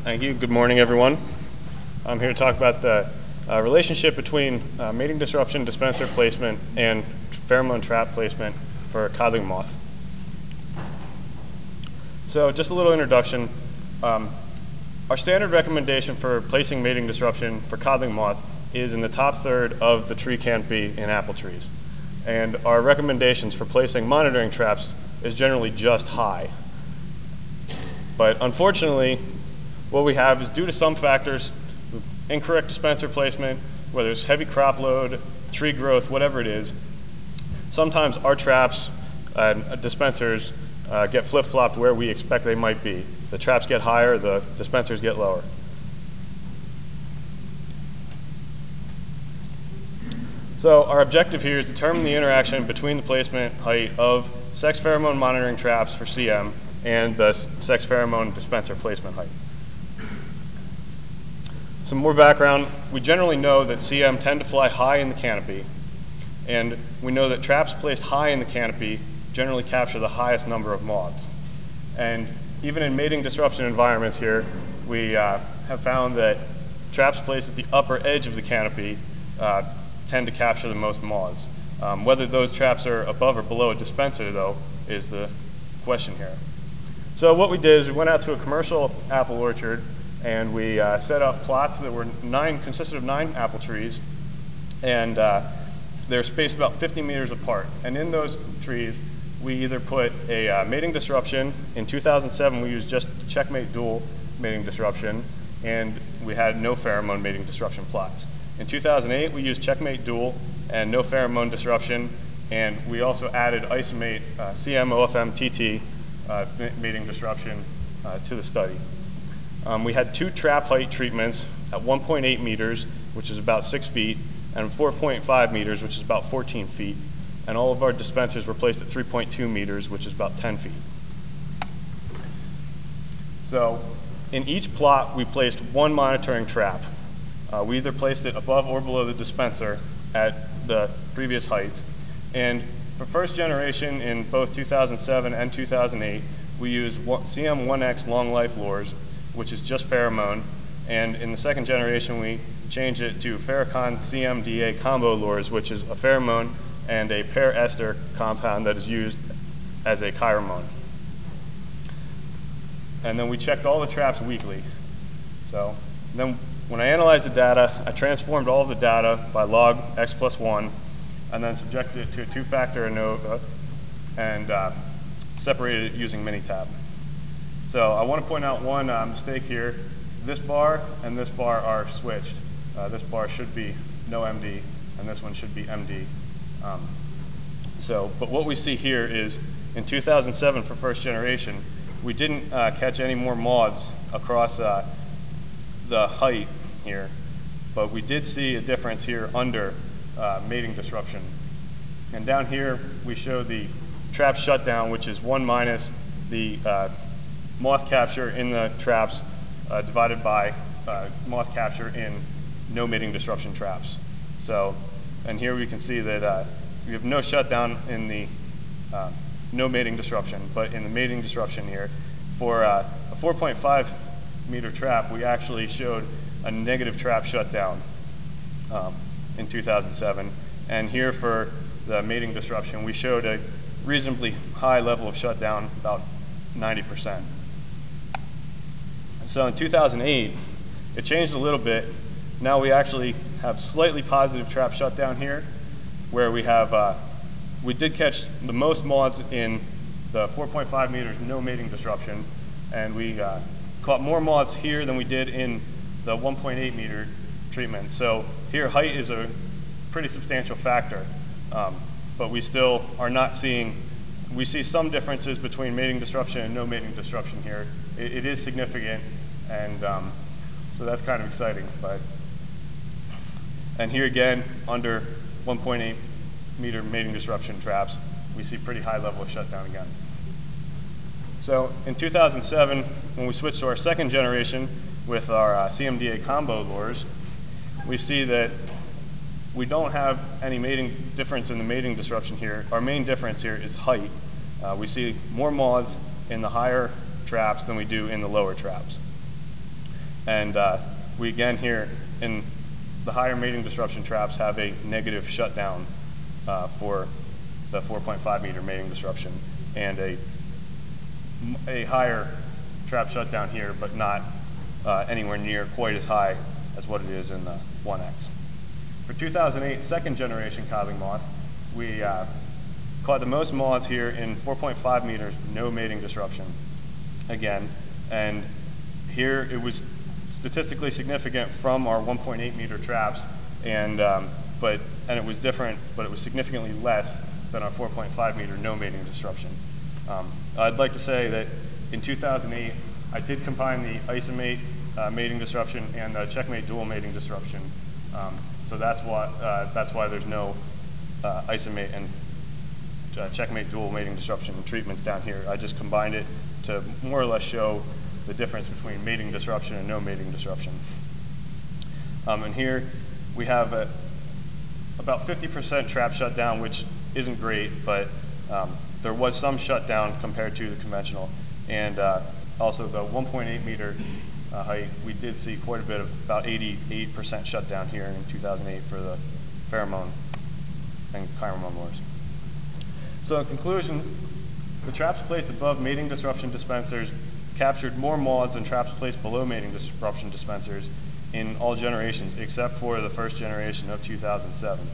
Thank you. Good morning, everyone. I'm here to talk about the relationship between mating disruption, dispenser placement, and pheromone trap placement for codling moth. So just a little introduction. Our standard recommendation for placing mating disruption for codling moth is in the top third of the tree canopy in apple trees. And our recommendations for placing monitoring traps is generally just high. But unfortunately, what we have is, due to some factors, incorrect dispenser placement, whether it's heavy crop load, tree growth, whatever it is, sometimes our traps and dispensers get flip-flopped where we expect they might be. The traps get higher, the dispensers get lower. So our objective here is to determine the interaction between the placement height of sex pheromone monitoring traps for CM and the sex pheromone dispenser placement height. Some more background: we generally know that CM tend to fly high in the canopy, and we know that traps placed high in the canopy generally capture the highest number of moths. And even in mating disruption environments here, we have found that traps placed at the upper edge of the canopy tend to capture the most moths. Whether those traps are above or below a dispenser, though, is the question here. So what we did is we went out to a commercial apple orchard and we set up plots that were consisted of 9 apple trees, and they're spaced about 50 meters apart. And in those trees, we either put a mating disruption. In 2007, we used just Checkmate Dual mating disruption, and we had no pheromone mating disruption plots. In 2008, we used Checkmate Dual and no pheromone disruption, and we also added Isomate CM OFM TT mating disruption to the study. We had 2 trap height treatments at 1.8 meters, which is about 6 feet, and 4.5 meters, which is about 14 feet. And all of our dispensers were placed at 3.2 meters, which is about 10 feet. So in each plot, we placed 1 monitoring trap. We either placed it above or below the dispenser at the previous heights. And for first generation in both 2007 and 2008, we used CM1X long life lures, which is just pheromone. And in the second generation, we changed it to Ferrocon CMDA combo lures, which is a pheromone and a pair ester compound that is used as a chiromone. And then we checked all the traps weekly. So then when I analyzed the data, I transformed all of the data by log x+1, and then subjected it to a 2-factor ANOVA and separated it using Minitab. So I want to point out one mistake here. This bar and this bar are switched. This bar should be no MD, and this one should be MD. But what we see here is, in 2007 for first generation, we didn't catch any more moths across the height here, but we did see a difference here under mating disruption. And down here we show the trap shutdown, which is 1 minus the moth capture in the traps divided by moth capture in no mating disruption traps. So, and here we can see that we have no shutdown in the no mating disruption, but in the mating disruption here, for a 4.5 meter trap, we actually showed a negative trap shutdown in 2007. And here for the mating disruption, we showed a reasonably high level of shutdown, about 90%. So in 2008, it changed a little bit. Now we actually have slightly positive trap shutdown here, where we have, we did catch the most moths in the 4.5 meters no mating disruption, and we caught more moths here than we did in the 1.8 meter treatment. So here height is a pretty substantial factor, but we still are not seeing, we see some differences between mating disruption and no mating disruption here. It is significant, and so that's kind of exciting. And here again, under 1.8 meter mating disruption traps, we see pretty high level of shutdown again. So in 2007, when we switched to our second generation with our CMDA combo lures, we see that we don't have any mating difference in the mating disruption here. Our main difference here is height. We see more moths in the higher traps than we do in the lower traps. And we again here in the higher mating disruption traps have a negative shutdown for the 4.5 meter mating disruption, and a higher trap shutdown here, but not anywhere near quite as high as what it is in the 1X. For 2008 second generation calving moth, we caught the most moths here in 4.5 meters, no mating disruption again, and here it was statistically significant from our 1.8 meter traps, and it was different, but it was significantly less than our 4.5 meter no mating disruption. I'd like to say that in 2008, I did combine the isomate mating disruption and the checkmate dual mating disruption. So that's why there's no isomate and checkmate dual mating disruption treatments down here. I just combined it to more or less show the difference between mating disruption and no mating disruption. And here we have about 50% trap shutdown, which isn't great, but there was some shutdown compared to the conventional. And also the 1.8 meter height, we did see quite a bit of about 88% shutdown here in 2008 for the pheromone and chiromone lures. So in conclusion, the traps placed above mating disruption dispensers captured more moths than traps placed below mating disruption dispensers in all generations, except for the first generation of 2007.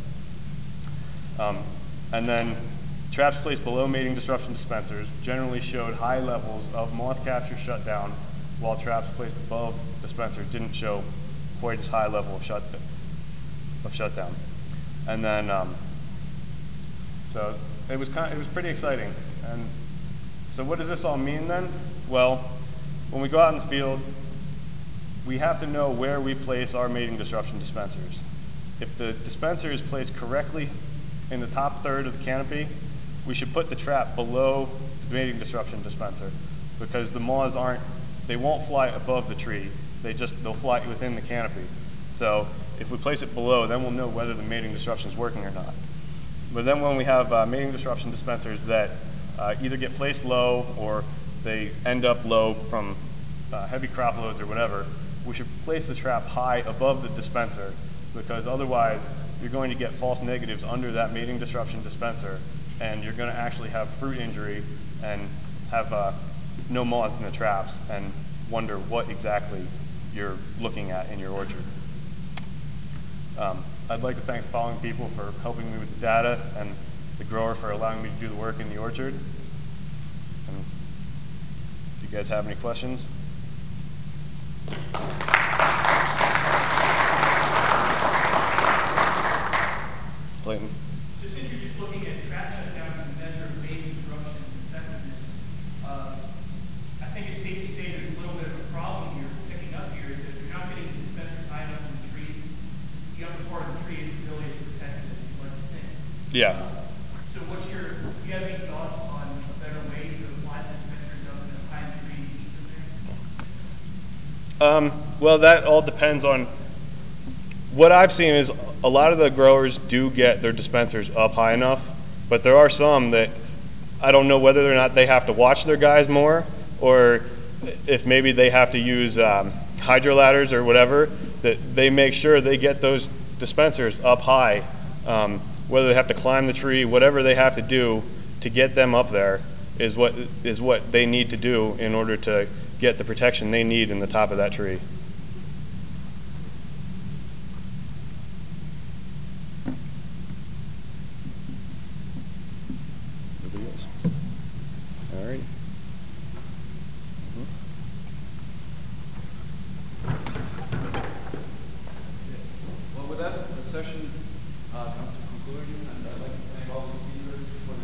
And then traps placed below mating disruption dispensers generally showed high levels of moth capture shutdown, while traps placed above dispensers didn't show quite as high level of shutdown. And then, so it was pretty exciting. And so what does this all mean then? Well, when we go out in the field, we have to know where we place our mating disruption dispensers. If the dispenser is placed correctly in the top third of the canopy, we should put the trap below the mating disruption dispenser, because the moths they won't fly above the tree. They'll fly within the canopy. So if we place it below, then we'll know whether the mating disruption is working or not. But then when we have mating disruption dispensers that either get placed low or they end up low from heavy crop loads or whatever, we should place the trap high above the dispenser, because otherwise you're going to get false negatives under that mating disruption dispenser, and you're going to actually have fruit injury and have no moths in the traps and wonder what exactly you're looking at in your orchard. I'd like to thank the following people for helping me with the data, and the grower for allowing me to do the work in the orchard. And if you guys have any questions. Clayton. So since you're just looking at trap shutdown as a measure of mating disruption and effectiveness, I think it's safe to say there's a little bit of a problem here picking up here, is that if you're not getting the dispenser high enough in the tree, the upper part of the tree isn't really as protected as you'd like to think. Yeah. So do you have any thoughts on a better way to apply the dispensers up in a high tree and keep them there? Well, that all depends on what I've seen. Is a lot of the growers do get their dispensers up high enough, but there are some that I don't know whether or not they have to watch their guys more, or if maybe they have to use hydro ladders or whatever, that they make sure they get those dispensers up high, whether they have to climb the tree, whatever they have to do to get them up there is what they need to do in order to get the protection they need in the top of that tree. Nobody else? All right. Well, with that, the session comes to conclusion, and I'd like to thank all the speakers for